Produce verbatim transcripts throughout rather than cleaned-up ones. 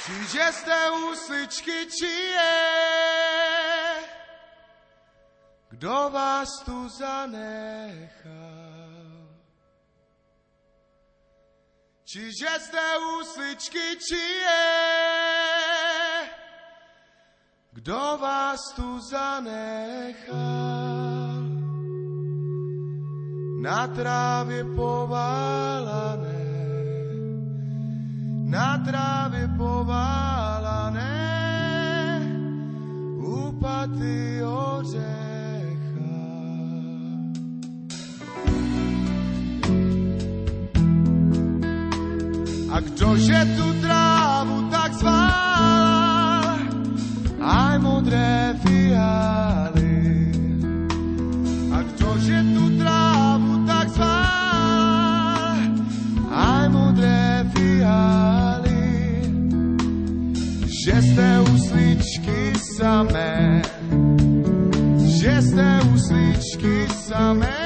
Čiže z té úsličky, či je, kdo vás tu zanechal. Čiže z té úsličky, či je, kdo vás tu zanechal. Na trávě poválané, na trávě poválané, úpaty ořecha. A kdože tu trávu tak zval, aj modré fialy. A kdože tu trávu tak zval, aj modré fialy. Že z té úsličky samé, že z té úsličky samé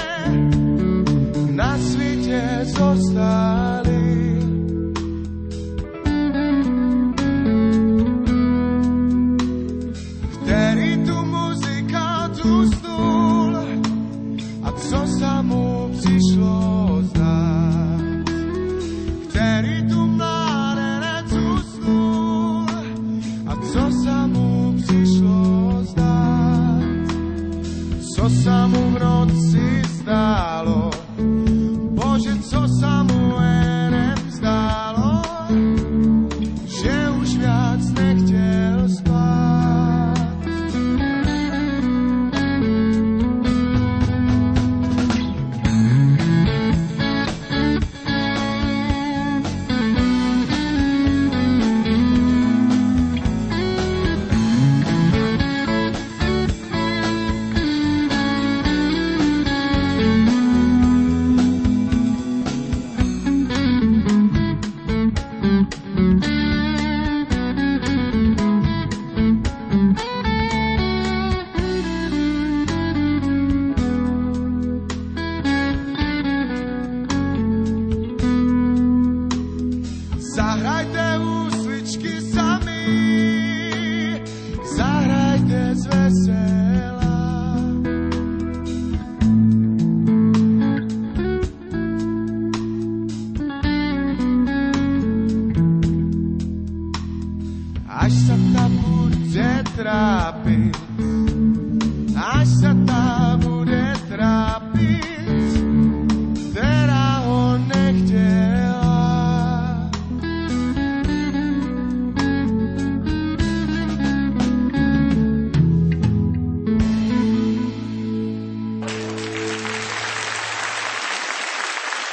na světě zostali. Který tu muzikantu stůl a co sa mu přišlo zdát. Který tu mládenec usnul a co sa mu přišlo zdát. Co sa mu v noci zdálo, Bože, co sa mu enem zdálo, že už viac nechtěl spát. Zahrajte úsličky sami, zahrajte z vesela. Až sa tam bude trápiť,